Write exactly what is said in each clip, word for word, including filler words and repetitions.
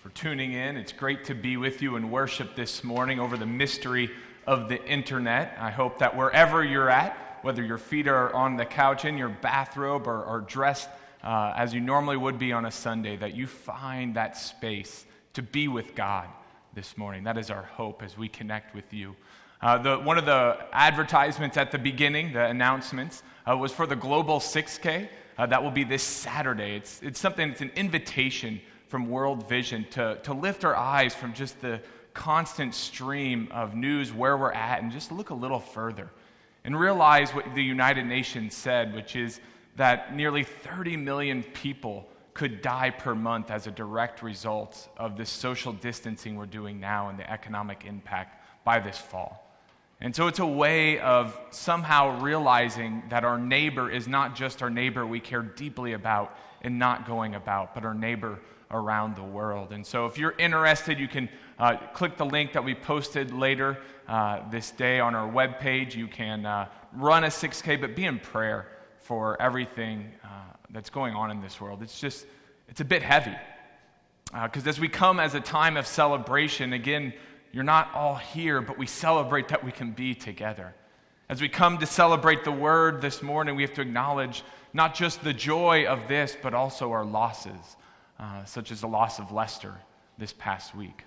for tuning in. It's great to be with you in worship this morning over the mystery of the internet. I hope that wherever you're at, whether your feet are on the couch, in your bathrobe, or, or dressed uh, as you normally would be on a Sunday, that you find that space to be with God this morning. That is our hope as we connect with you. Uh, the, one of the advertisements at the beginning, the announcements, uh, was for the Global six K. Uh, that will be this Saturday. It's, it's something, it's an invitation from World Vision to, to lift our eyes from just the constant stream of news where we're at and just look a little further and realize what the United Nations said, which is that nearly thirty million people could die per month as a direct result of this social distancing we're doing now and the economic impact by this fall. And so it's a way of somehow realizing that our neighbor is not just our neighbor we care deeply about and not going about, but our neighbor around the world. And so if you're interested, you can uh, click the link that we posted later uh, this day on our webpage. You can uh, run a six K, but be in prayer for everything uh, that's going on in this world. It's just, it's a bit heavy. Because uh, as we come as a time of celebration, again, you're not all here, but we celebrate that we can be together. As we come to celebrate the Word this morning, we have to acknowledge not just the joy of this, but also our losses, uh, such as the loss of Lester this past week.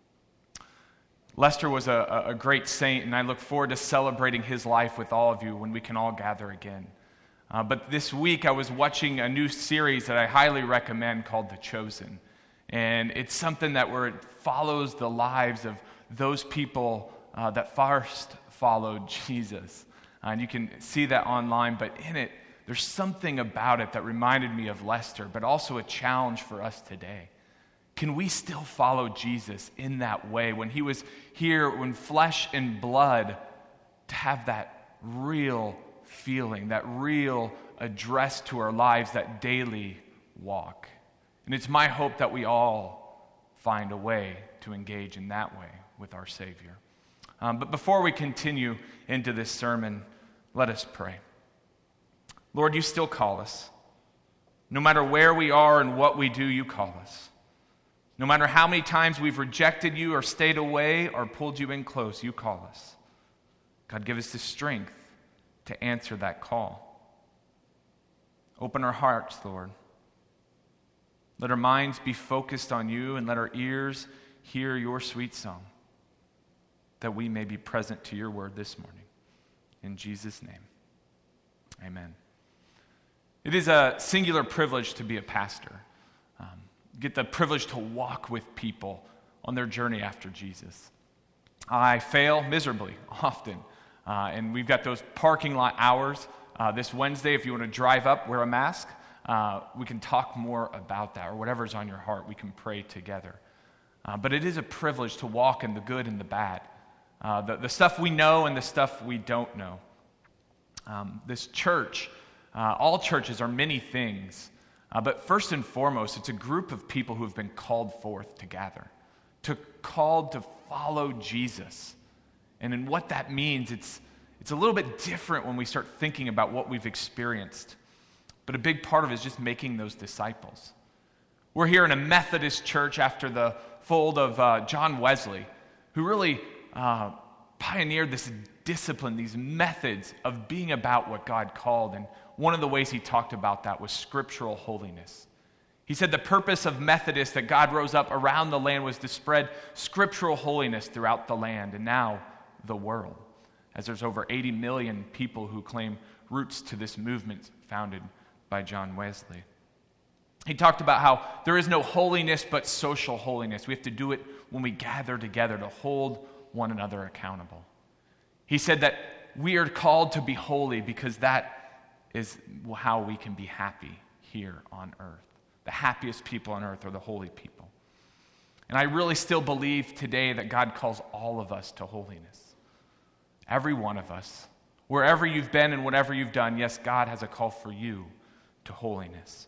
Lester was a, a great saint, and I look forward to celebrating his life with all of you when we can all gather again. Uh, but this week, I was watching a new series that I highly recommend called The Chosen. And it's something that where it follows the lives of those people uh, that first followed Jesus. Uh, and you can see that online, but in it, there's something about it that reminded me of Lester, but also a challenge for us today. Can we still follow Jesus in that way when he was here, when flesh and blood, to have that real feeling, that real address to our lives, that daily walk? And it's my hope that we all find a way to engage in that way with our Savior. Um, but before we continue into this sermon, let us pray. Lord, you still call us. No matter where we are and what we do, you call us. No matter how many times we've rejected you or stayed away or pulled you in close, you call us. God, give us the strength to answer that call. Open our hearts, Lord. Let our minds be focused on you, and let our ears hear your sweet song, that we may be present to your word this morning. In Jesus' name, amen. It is a singular privilege to be a pastor. Um, get the privilege to walk with people on their journey after Jesus. I fail miserably often, uh, and we've got those parking lot hours uh, this Wednesday. If you want to drive up, wear a mask. Uh, we can talk more about that, or whatever's on your heart, we can pray together. Uh, but it is a privilege to walk in the good and the bad, uh, the, the stuff we know and the stuff we don't know. Um, this church, uh, all churches are many things, uh, but first and foremost, it's a group of people who have been called forth to gather, to called to follow Jesus. And in what that means, it's it's a little bit different when we start thinking about what we've experienced. But a big part of it is just making those disciples. We're here in a Methodist church after the fold of uh, John Wesley, who really uh, pioneered this discipline, these methods of being about what God called. And one of the ways he talked about that was scriptural holiness. He said the purpose of Methodists, that God rose up around the land, was to spread scriptural holiness throughout the land and now the world, as there's over eighty million people who claim roots to this movement founded by John Wesley. He talked about how there is no holiness but social holiness. We have to do it when we gather together to hold one another accountable. He said that we are called to be holy because that is how we can be happy here on earth. The happiest people on earth are the holy people. And I really still believe today that God calls all of us to holiness. Every one of us. Wherever you've been and whatever you've done, yes, God has a call for you to holiness.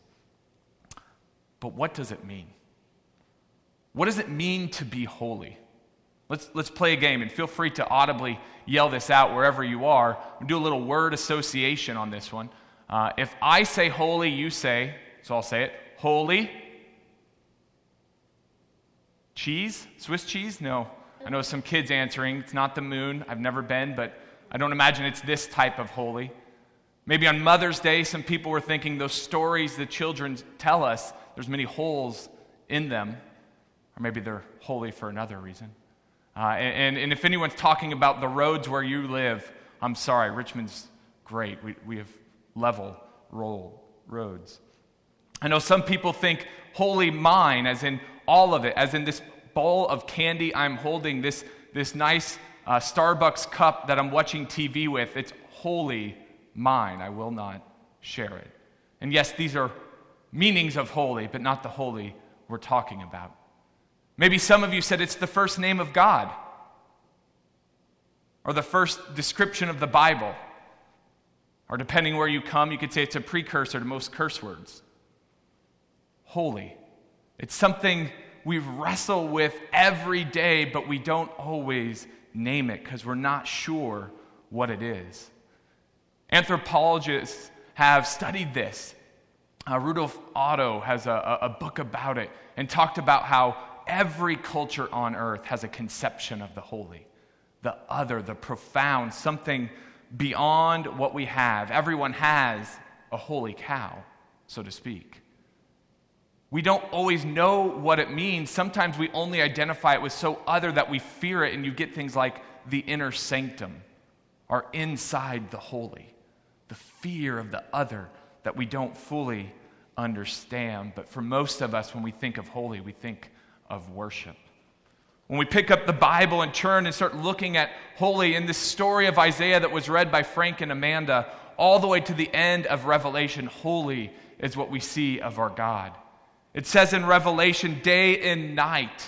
But what does it mean? What does it mean to be holy? Let's let's play a game, and feel free to audibly yell this out wherever you are. We'll do a little word association on this one. Uh, if I say holy, you say, so I'll say it, holy. Cheese? Swiss cheese? No. I know some kids answering. It's not the moon. I've never been, but I don't imagine it's this type of holy. Maybe on Mother's Day, some people were thinking those stories the children tell us, there's many holes in them. Or maybe they're holy for another reason. Uh, and, and if anyone's talking about the roads where you live, I'm sorry, Richmond's great. We, we have level roll roads. I know some people think holy mine, as in all of it, as in this bowl of candy I'm holding, this, this nice uh, Starbucks cup that I'm watching T V with, it's holy mine. I will not share it. And yes, these are meanings of holy, but not the holy we're talking about. Maybe some of you said it's the first name of God, or the first description of the Bible, or depending where you come, you could say it's a precursor to most curse words. Holy. It's something we wrestle with every day, but we don't always name it because we're not sure what it is. Anthropologists have studied this. Uh, Rudolf Otto has a, a book about it and talked about how every culture on earth has a conception of the holy, the other, the profound, something beyond what we have. Everyone has a holy cow, so to speak. We don't always know what it means. Sometimes we only identify it with so other that we fear it, and you get things like the inner sanctum, or inside the holy, the fear of the other that we don't fully understand. But for most of us, when we think of holy, we think of worship. When we pick up the Bible and turn and start looking at holy in this story of Isaiah that was read by Frank and Amanda, all the way to the end of Revelation, holy is what we see of our God. It says in Revelation, day and night,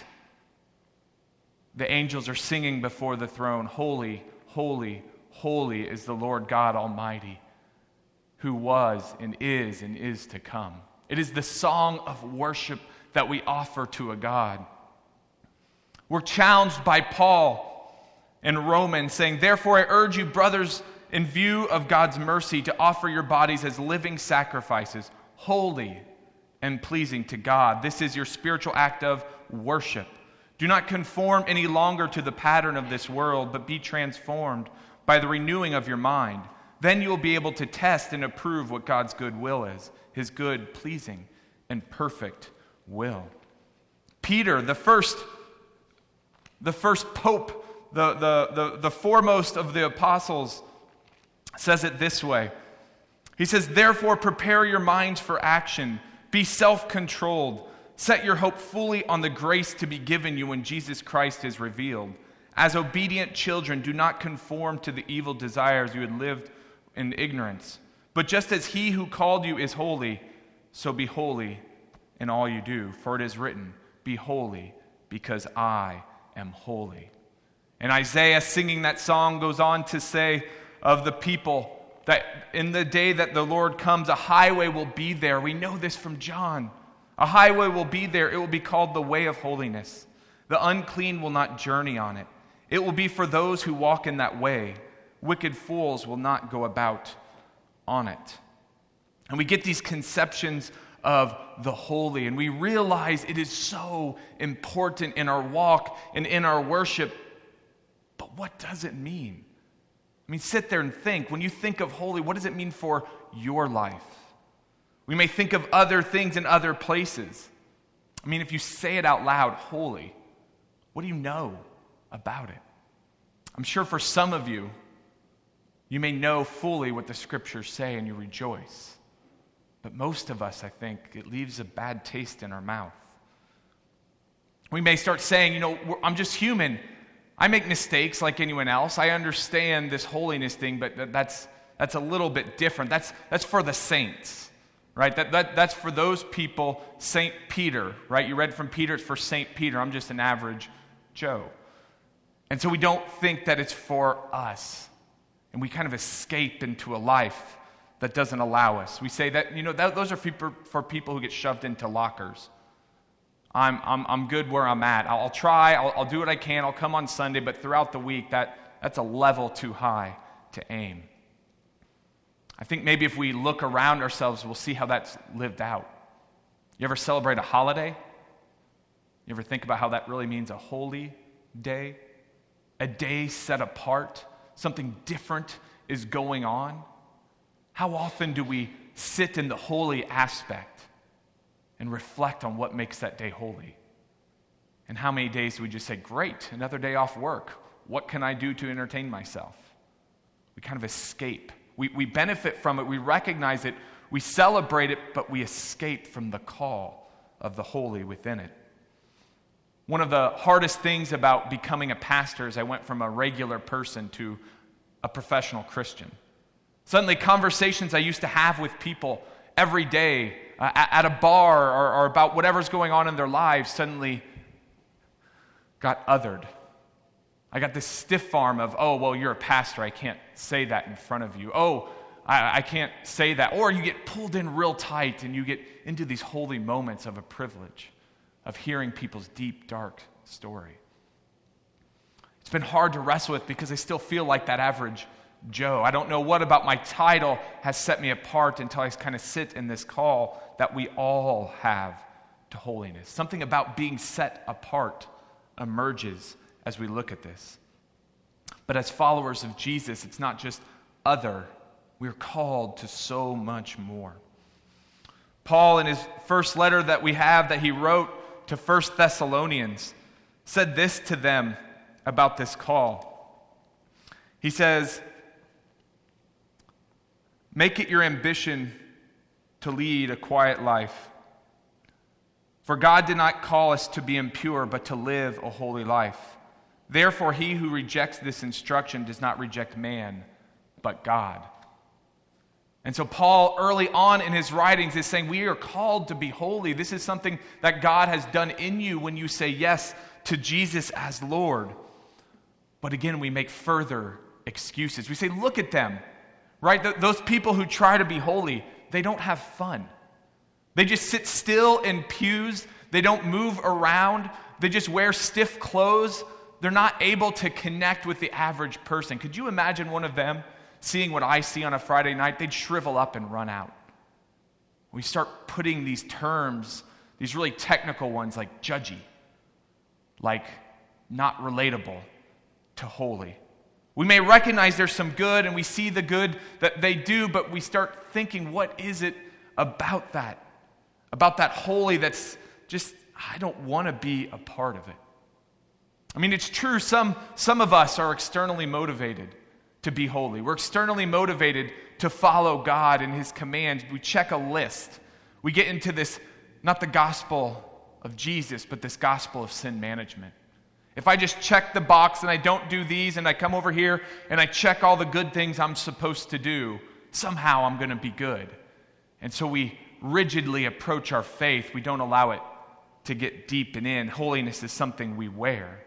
the angels are singing before the throne, holy, holy, holy is the Lord God Almighty, who was and is and is to come. It is the song of worship that we offer to a God. We're challenged by Paul in Romans saying, therefore I urge you, brothers, in view of God's mercy, to offer your bodies as living sacrifices, holy and pleasing to God. This is your spiritual act of worship. Do not conform any longer to the pattern of this world, but be transformed by the renewing of your mind. Then you will be able to test and approve what God's good will is, his good, pleasing, and perfect will. Peter, the first, the first pope, the, the, the, the foremost of the apostles, says it this way. He says, therefore prepare your minds for action. Be self-controlled. Set your hope fully on the grace to be given you when Jesus Christ is revealed. As obedient children, do not conform to the evil desires you had lived in ignorance. But just as he who called you is holy, so be holy in all you do. For it is written, be holy because I am holy. And Isaiah, singing that song, goes on to say of the people that in the day that the Lord comes, a highway will be there. We know this from John. A highway will be there. It will be called the way of holiness. The unclean will not journey on it. It will be for those who walk in that way. Wicked fools will not go about on it. And we get these conceptions of the holy, and we realize it is so important in our walk and in our worship. But what does it mean? I mean, sit there and think. When you think of holy, what does it mean for your life? We may think of other things in other places. I mean, if you say it out loud, holy, what do you know about it? I'm sure for some of you, you may know fully what the scriptures say and you rejoice. But most of us, I think, it leaves a bad taste in our mouth. We may start saying, you know, I'm just human. I make mistakes like anyone else. I understand this holiness thing, but that's that's a little bit different. That's that's for the saints, right? That, that that's for those people. Saint Peter, right? You read from Peter, it's for Saint Peter. I'm just an average Joe. And so we don't think that it's for us. And we kind of escape into a life that doesn't allow us. We say that, you know, that, those are for, for people who get shoved into lockers. I'm I'm I'm good where I'm at. I'll, I'll try. I'll, I'll do what I can. I'll come on Sunday, but throughout the week, that that's a level too high to aim. I think maybe if we look around ourselves, we'll see how that's lived out. You ever celebrate a holiday? You ever think about how that really means a holy day? A day set apart? Something different is going on? How often do we sit in the holy aspect and reflect on what makes that day holy? And how many days do we just say, great, another day off work. What can I do to entertain myself? We kind of escape. We, we benefit from it. We recognize it. We celebrate it, but we escape from the call of the holy within it. One of the hardest things about becoming a pastor is I went from a regular person to a professional Christian. Suddenly, conversations I used to have with people every day uh, at a bar or, or about whatever's going on in their lives suddenly got othered. I got this stiff arm of, oh, well, you're a pastor. I can't say that in front of you. Oh, I, I can't say that. Or you get pulled in real tight and you get into these holy moments of a privilege of hearing people's deep, dark story. It's been hard to wrestle with because I still feel like that average Joe. I don't know what about my title has set me apart until I kind of sit in this call that we all have to holiness. Something about being set apart emerges as we look at this. But as followers of Jesus, it's not just other. We're called to so much more. Paul, in his first letter that we have that he wrote to First Thessalonians, said this to them about this call. He says, make it your ambition to lead a quiet life. For God did not call us to be impure, but to live a holy life. Therefore, he who rejects this instruction does not reject man, but God. And so Paul, early on in his writings, is saying we are called to be holy. This is something that God has done in you when you say yes to Jesus as Lord. But again, we make further excuses. We say, look at them, right? Th- those people who try to be holy, they don't have fun. They just sit still in pews. They don't move around. They just wear stiff clothes. They're not able to connect with the average person. Could you imagine one of them seeing what I see on a Friday night? They'd shrivel up and run out. We start putting these terms, these really technical ones like judgy, like not relatable, to holy. We may recognize there's some good and we see the good that they do, but we start thinking, what is it about that? About that holy that's just, I don't want to be a part of it. I mean, it's true, some, some of us are externally motivated to be holy. We're externally motivated to follow God and his commands. We check a list. We get into this, not the gospel of Jesus, but this gospel of sin management. If I just check the box and I don't do these and I come over here and I check all the good things I'm supposed to do, somehow I'm going to be good. And so we rigidly approach our faith. We don't allow it to get deep and in. Holiness is something we wear.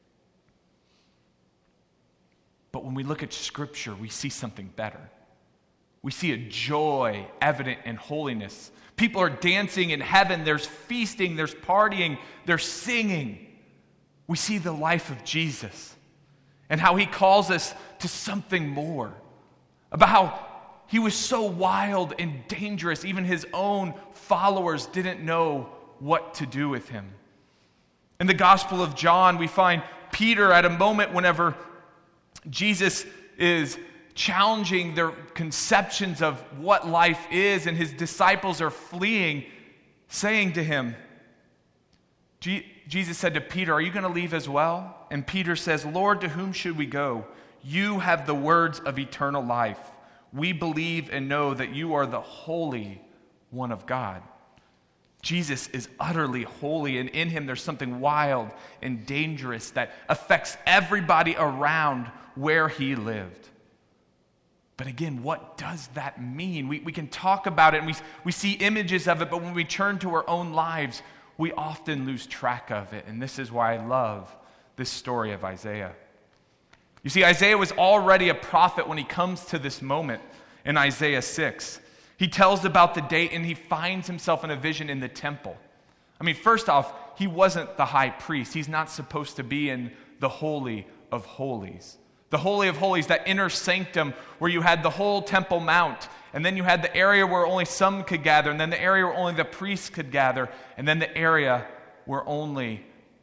But when we look at Scripture, we see something better. We see a joy evident in holiness. People are dancing in heaven. There's feasting. There's partying. There's singing. We see the life of Jesus and how he calls us to something more. About how he was so wild and dangerous, even his own followers didn't know what to do with him. In the Gospel of John, we find Peter at a moment whenever Jesus is challenging their conceptions of what life is, and his disciples are fleeing, saying to him, Je- Jesus said to Peter, are you going to leave as well? And Peter says, Lord, to whom should we go? You have the words of eternal life. We believe and know that you are the Holy One of God. Jesus is utterly holy, and in him there's something wild and dangerous that affects everybody around where he lived. But again, what does that mean? We, we can talk about it and we, we see images of it, but when we turn to our own lives, we often lose track of it. And this is why I love this story of Isaiah. You see, Isaiah was already a prophet when he comes to this moment in Isaiah six. He tells about the date and he finds himself in a vision in the temple. I mean, first off, he wasn't the high priest. He's not supposed to be in the Holy of Holies. The Holy of Holies, that inner sanctum where you had the whole Temple Mount, and then you had the area where only some could gather, and then the area where only the priests could gather, and then the area where only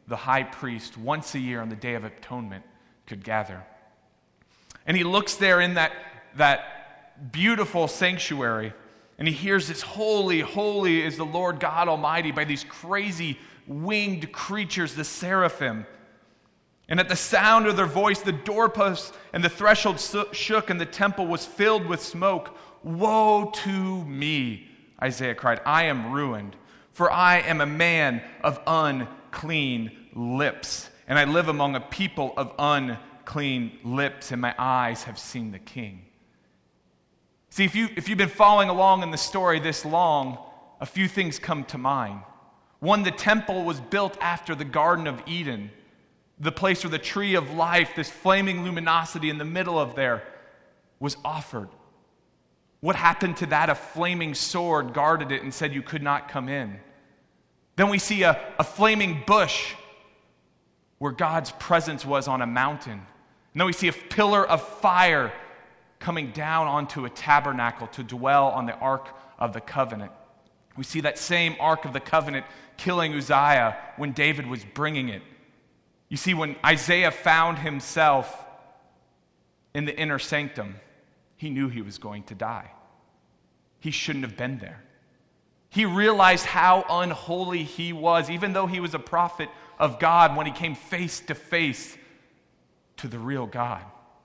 the high priest, once a year on the Day of Atonement, could gather. And he looks there in that, that beautiful sanctuary, and he hears this, holy, holy is the Lord God Almighty, by these crazy winged creatures, the seraphim. And at the sound of their voice, the doorposts and the threshold shook, and the temple was filled with smoke. Woe to me, Isaiah cried. I am ruined, for I am a man of unclean lips, and I live among a people of unclean lips, and my eyes have seen the King. See, if, you, if you've been following along in the story this long, a few things come to mind. One, the temple was built after the Garden of Eden, the place where the tree of life, this flaming luminosity in the middle of there, was offered. What happened to that? A flaming sword guarded it and said you could not come in. Then we see a, a flaming bush where God's presence was on a mountain. And then we see a pillar of fire coming down onto a tabernacle to dwell on the Ark of the Covenant. We see that same Ark of the Covenant killing Uzziah when David was bringing it. You see, when Isaiah found himself in the inner sanctum, he knew he was going to die. He shouldn't have been there. He realized how unholy he was, even though he was a prophet of God, when he came face to face to the real God.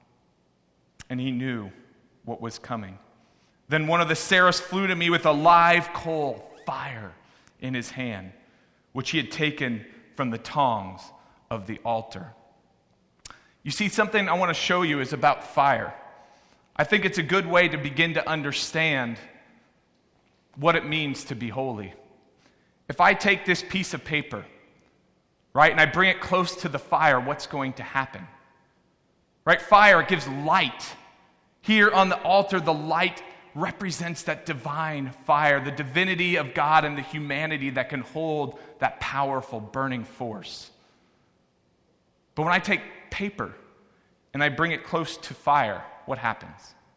And he knew what was coming. Then one of the seraphs flew to me with a live coal, fire, in his hand, which he had taken from the tongs of the altar. You see, something I want to show you is about fire. I think it's a good way to begin to understand what it means to be holy. If I take this piece of paper, right, and I bring it close to the fire, what's going to happen? Right, fire gives light. Here on the altar, the light represents that divine fire, the divinity of God and the humanity that can hold that powerful burning force. But when I take paper and I bring it close to fire, what happens?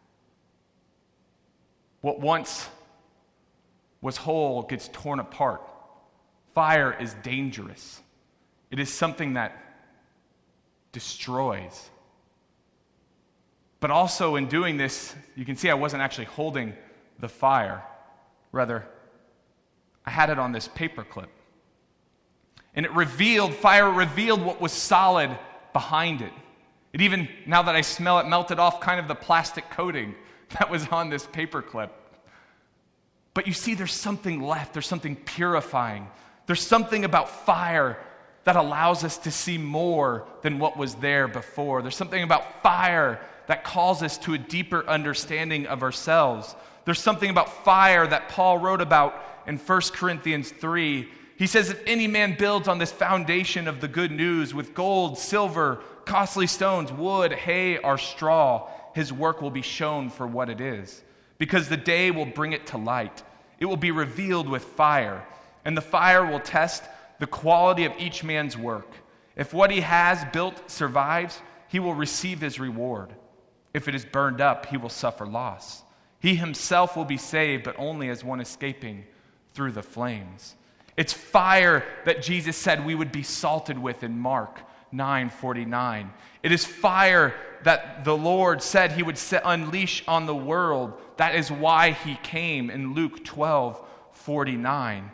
What once was whole gets torn apart. Fire is dangerous. It is something that destroys. But also in doing this, you can see I wasn't actually holding the fire. Rather, I had it on this paper clip. And it revealed, fire revealed what was solid behind it. It even, now that I smell it, melted off kind of the plastic coating that was on this paper clip. But you see, there's something left. There's something purifying. There's something about fire that allows us to see more than what was there before. There's something about fire that calls us to a deeper understanding of ourselves. There's something about fire that Paul wrote about in First Corinthians three. He says, if any man builds on this foundation of the good news with gold, silver, costly stones, wood, hay, or straw, his work will be shown for what it is, because the day will bring it to light. It will be revealed with fire, and the fire will test the quality of each man's work. If what he has built survives, he will receive his reward. If it is burned up, he will suffer loss. He himself will be saved, but only as one escaping through the flames. It's fire that Jesus said we would be salted with in Mark nine forty-nine. It is fire that the Lord said he would set, unleash on the world. That is why he came in Luke twelve forty-nine.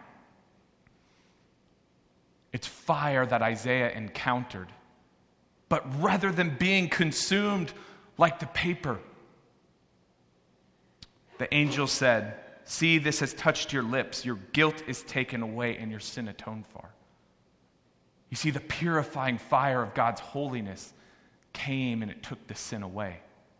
It's fire that Isaiah encountered. But rather than being consumed like the paper, the angel said, see, this has touched your lips. Your guilt is taken away and your sin atoned for. You see, the purifying fire of God's holiness came and it took the sin away.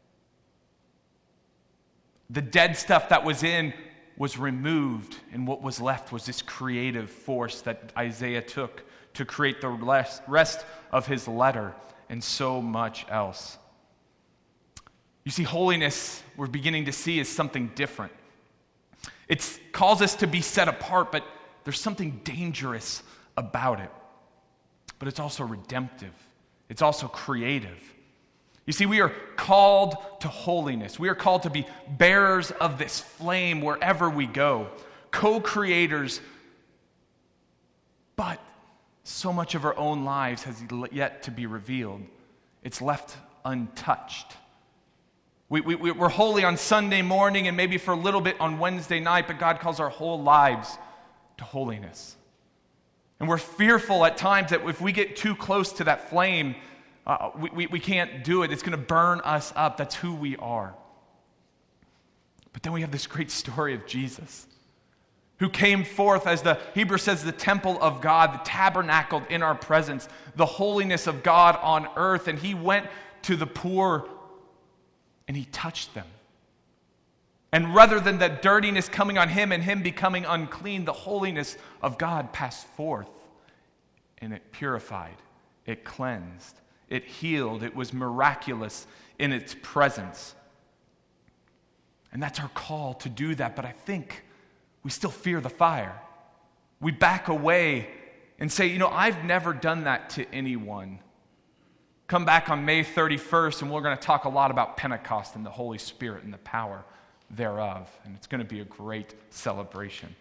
The dead stuff that was in was removed, and what was left was this creative force that Isaiah took to create the rest of his letter and so much else. You see, holiness, we're beginning to see, is something different. It calls us to be set apart, but there's something dangerous about it. But it's also redemptive. It's also creative. You see, we are called to holiness. We are called to be bearers of this flame wherever we go, co-creators. But So much of our own lives has yet to be revealed. It's left untouched. We, we, we're holy on Sunday morning and maybe for a little bit on Wednesday night, but God calls our whole lives to holiness. And we're fearful at times that if we get too close to that flame, uh, we, we, we can't do it. It's going to burn us up. That's who we are. But then we have this great story of Jesus, who came forth, as the Hebrew says, the temple of God, the tabernacled in our presence, the holiness of God on earth. And he went to the poor and he touched them. And rather than that dirtiness coming on him and him becoming unclean, the holiness of God passed forth. And it purified, it cleansed, it healed, it was miraculous in its presence. And that's our call to do that. But I think we still fear the fire. We back away and say, you know, I've never done that to anyone. Come back on May thirty-first, and we're going to talk a lot about Pentecost and the Holy Spirit and the power thereof. And it's going to be a great celebration.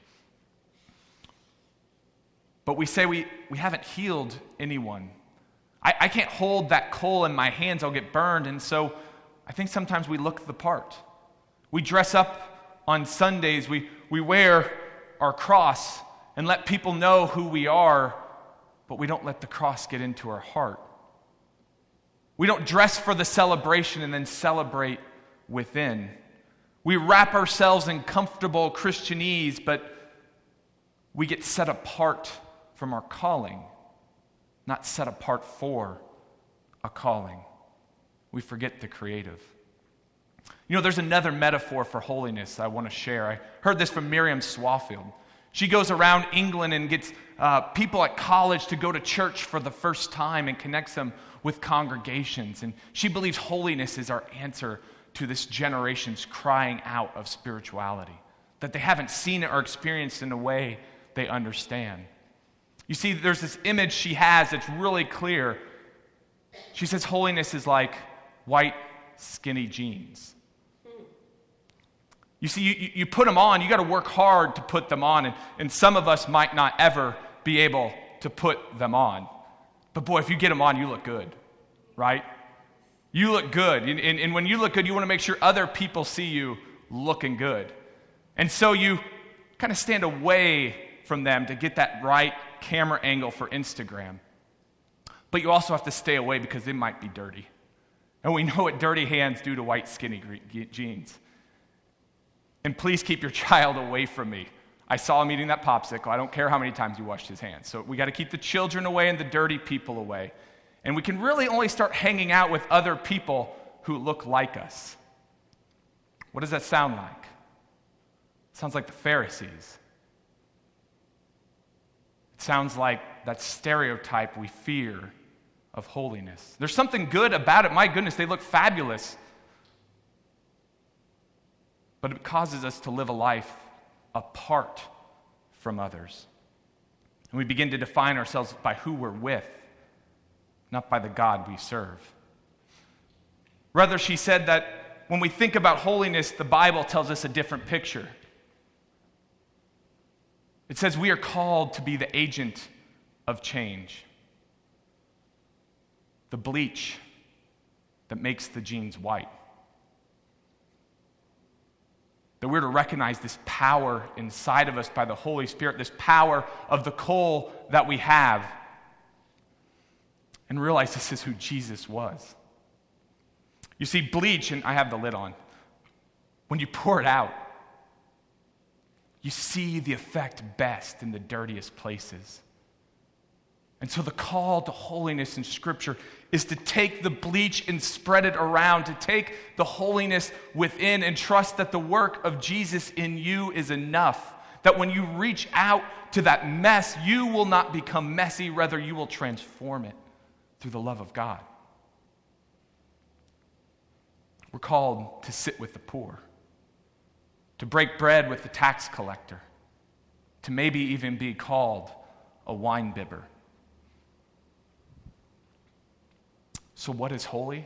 But we say we, we haven't healed anyone. I, I can't hold that coal in my hands, I'll get burned. And so I think sometimes we look the part. We dress up on Sundays, we, we wear our cross and let people know who we are, but we don't let the cross get into our heart. We don't dress for the celebration and then celebrate within. We wrap ourselves in comfortable Christianese, but we get set apart from our calling, not set apart for a calling. We forget the creative. You know, there's another metaphor for holiness I want to share. I heard this from Miriam Swaffield. She goes around England and gets uh, people at college to go to church for the first time and connects them with congregations. And she believes holiness is our answer to this generation's crying out of spirituality, that they haven't seen it or experienced in a way they understand. You see, there's this image she has that's really clear. She says holiness is like white, skinny jeans. You see, you, you put them on, you got to work hard to put them on, and, and some of us might not ever be able to put them on. But boy, if you get them on, you look good, right? You look good. And, and, and when you look good, you want to make sure other people see you looking good. And so you kind of stand away from them to get that right camera angle for Instagram. But you also have to stay away because they might be dirty. And we know what dirty hands do to white, skinny jeans. And please keep your child away from me. I saw him eating that popsicle. I don't care how many times you washed his hands. So we got to keep the children away and the dirty people away. And we can really only start hanging out with other people who look like us. What does that sound like? It sounds like the Pharisees. It sounds like that stereotype we fear of holiness. There's something good about it. My goodness, they look fabulous. But it causes us to live a life apart from others. And we begin to define ourselves by who we're with, not by the God we serve. Rather, she said that when we think about holiness, the Bible tells us a different picture. It says we are called to be the agent of change, the bleach that makes the jeans white. That we're to recognize this power inside of us by the Holy Spirit, this power of the coal that we have, and realize this is who Jesus was. You see, bleach, and I have the lid on, when you pour it out, you see the effect best in the dirtiest places. And so the call to holiness in Scripture is to take the bleach and spread it around, to take the holiness within and trust that the work of Jesus in you is enough. That when you reach out to that mess, you will not become messy, rather you will transform it through the love of God. We're called to sit with the poor, to break bread with the tax collector, to maybe even be called a wine bibber. So what is holy?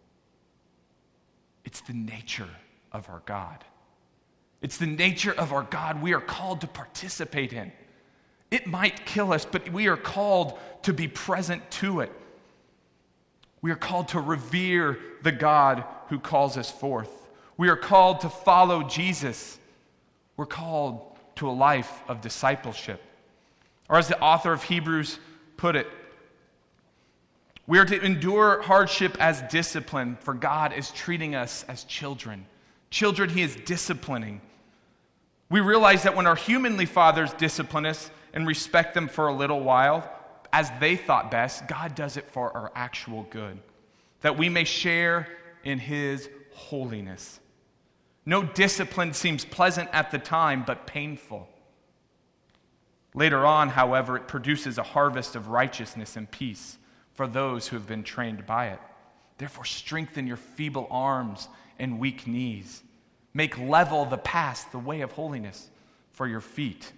It's the nature of our God. It's the nature of our God we are called to participate in. It might kill us, but we are called to be present to it. We are called to revere the God who calls us forth. We are called to follow Jesus. We're called to a life of discipleship. Or as the author of Hebrews put it, we are to endure hardship as discipline, for God is treating us as children. Children he is disciplining. We realize that when our humanly fathers discipline us and respect them for a little while, as they thought best, God does it for our actual good, that we may share in his holiness. No discipline seems pleasant at the time, but painful. Later on, however, it produces a harvest of righteousness and peace for those who have been trained by it. Therefore, strengthen your feeble arms and weak knees. Make level the path, the way of holiness, for your feet.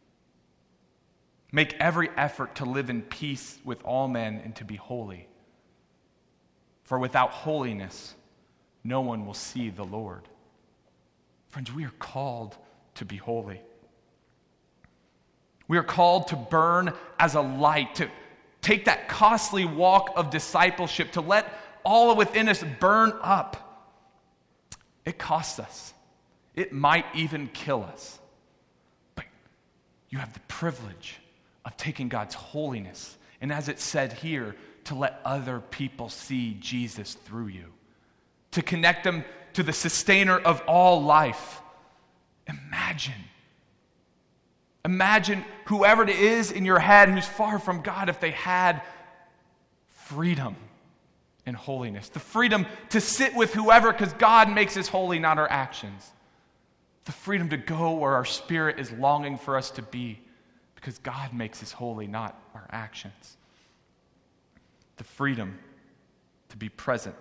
Make every effort to live in peace with all men and to be holy. For without holiness, no one will see the Lord. Friends, we are called to be holy. We are called to burn as a light, to take that costly walk of discipleship, to let all within us burn up. It costs us. It might even kill us. But you have the privilege of taking God's holiness, and as it said here, to let other people see Jesus through you, to connect them to the sustainer of all life. Imagine. Imagine whoever it is in your head who's far from God, if they had freedom and holiness. The freedom to sit with whoever, because God makes us holy, not our actions. The freedom to go where our spirit is longing for us to be, because God makes us holy, not our actions. The freedom to be present.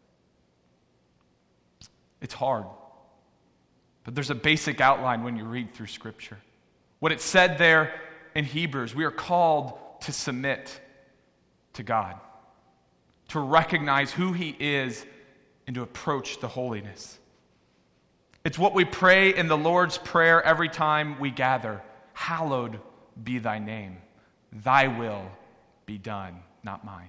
It's hard, but there's a basic outline when you read through Scripture. What it said there in Hebrews, we are called to submit to God, to recognize who he is, and to approach the holiness. It's what we pray in the Lord's Prayer every time we gather. Hallowed be thy name. Thy will be done, not mine.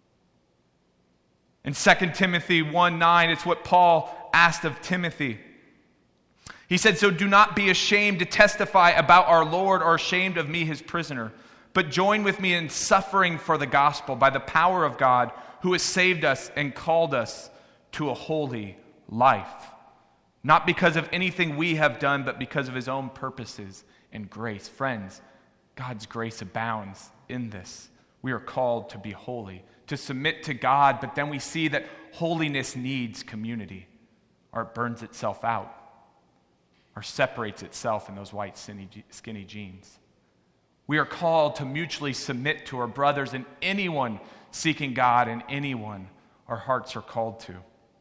In Second Timothy one nine, it's what Paul asked of Timothy. He said, so do not be ashamed to testify about our Lord or ashamed of me, his prisoner, but join with me in suffering for the gospel by the power of God, who has saved us and called us to a holy life. Not because of anything we have done, but because of his own purposes and grace. Friends, God's grace abounds in this. We are called to be holy, to submit to God, but then we see that holiness needs community, or it burns itself out, or separates itself in those white skinny jeans. We are called to mutually submit to our brothers and anyone seeking God and anyone our hearts are called to.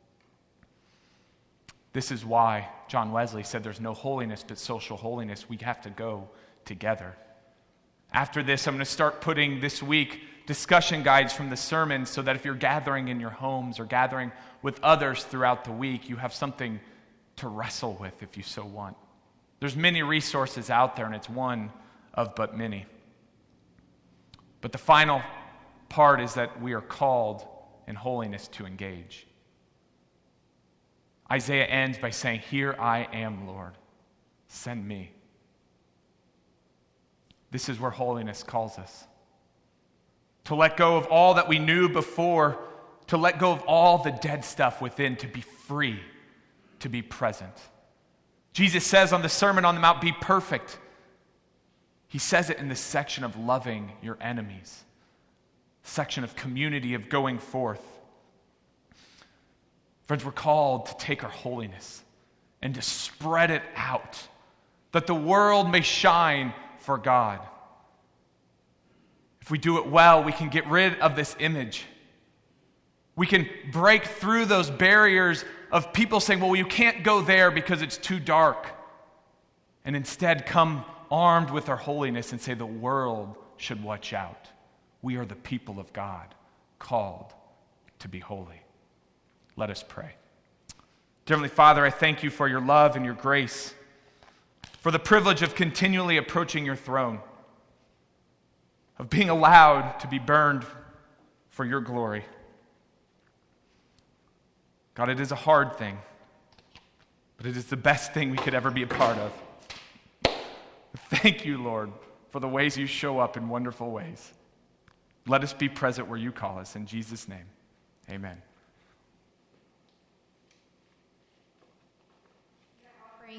This is why John Wesley said there's no holiness but social holiness. We have to go together. After this, I'm going to start putting this week discussion guides from the sermon so that if you're gathering in your homes or gathering with others throughout the week, you have something to wrestle with if you so want. There's many resources out there, and it's one of but many. But the final part is that we are called in holiness to engage. Isaiah ends by saying, here I am, Lord, send me. This is where holiness calls us. To let go of all that we knew before, to let go of all the dead stuff within, to be free, to be present. Jesus says on the Sermon on the Mount, be perfect. He says it in this section of loving your enemies, section of community, of going forth. Friends, we're called to take our holiness and to spread it out, that the world may shine for God. If we do it well, we can get rid of this image. We can break through those barriers of people saying, well, you can't go there because it's too dark. And instead come armed with our holiness and say the world should watch out. We are the people of God, called to be holy. Let us pray. Dear Heavenly Father, I thank you for your love and your grace, for the privilege of continually approaching your throne. of being allowed to be burned for your glory. God, it is a hard thing, but it is the best thing we could ever be a part of. Thank you, Lord, for the ways you show up in wonderful ways. Let us be present where you call us. In Jesus' name, amen.